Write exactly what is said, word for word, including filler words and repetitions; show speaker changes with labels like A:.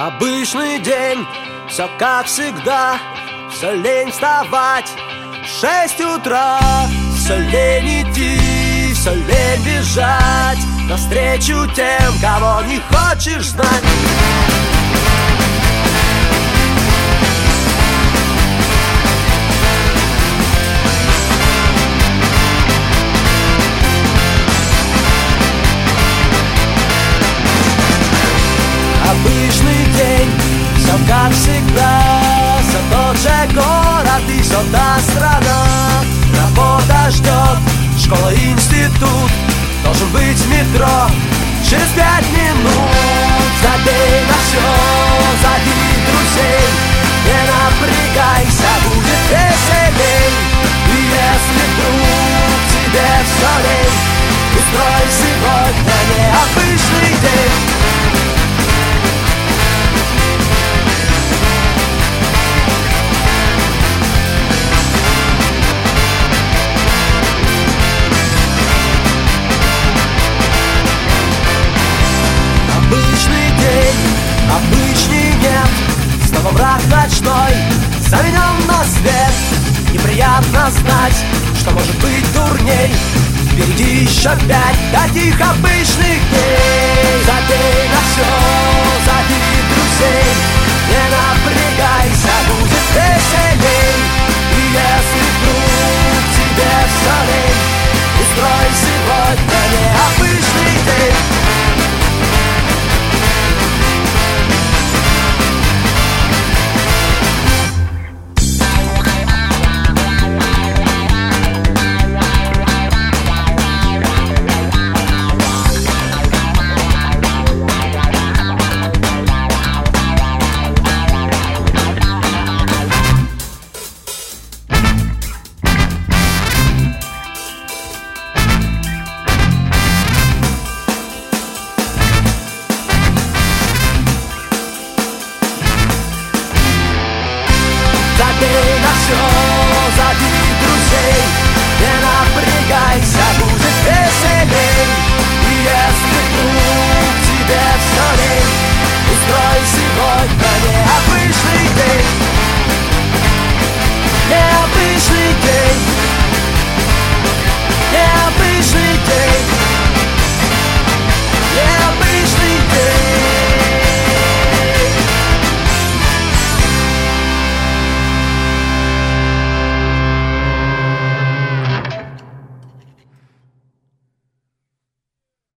A: Обычный день, все как всегда. Все лень вставать в шесть утра. Все лень идти, все лень бежать навстречу тем, кого не хочешь знать. Обычный день, все как всегда. Все тот же город и все та страна. Работа ждет, школа, институт. Должен быть в метро через пять минут. Забей на все, зови друзей. Не напрягайся, будет веселей. И если вдруг тебе все лень, устрой сегодня необычный день. Обычный день, обычный нет. Снова враг ночной, заменен на свет. Неприятно знать, что может быть дурней. Впереди еще пять таких обычных дней. Забей на все,